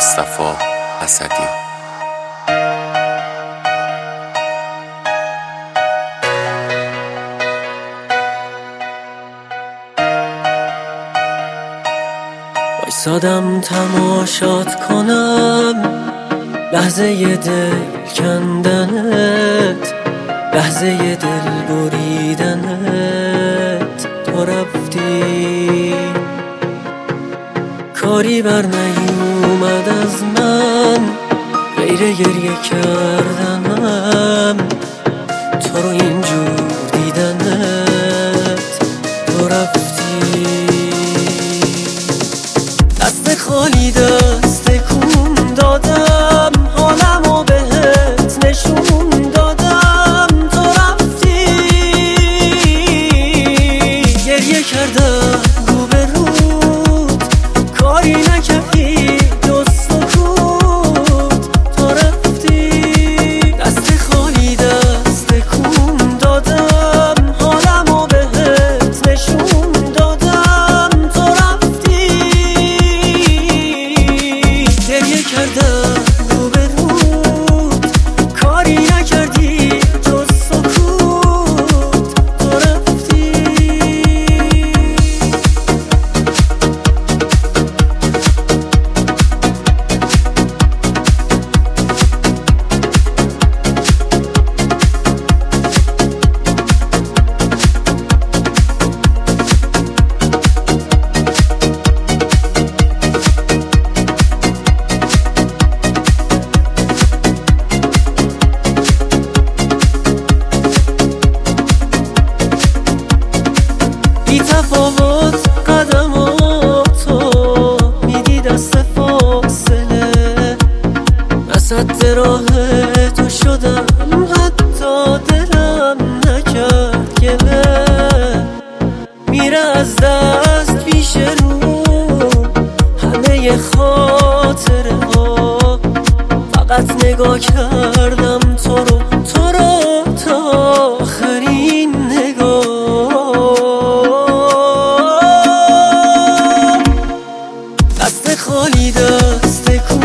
مصطفی اسدی. وایسادم تماشات کنم لحظه دل کندنت، لحظه دل بریدنت. تو رفتی کاری بر نیومد از من غیر گریه کردنم، تو رو اینجور دیدنت. تو رفتی دست خالی دست تکون دادم، حالمو بهت نشون دادم. تو رفتی گریه کردم روبرود، کاری نکردی جز سکوت. تو رفتی دست خالی دست تکون دادم، حالمو بهت نشون دادم. تو رفتی گریه کردم روبرود، کاری نکردی جز سکوت. تو رفتی بی تفاوت قدماتو میدی دست فاصله، وسط راه تو شدم حتی دلم نکرد گله. میره از دست پیش رو همه خاطره ها، فقط نگاه کردم تو رو تا آخرین نگاه. دست خالی دست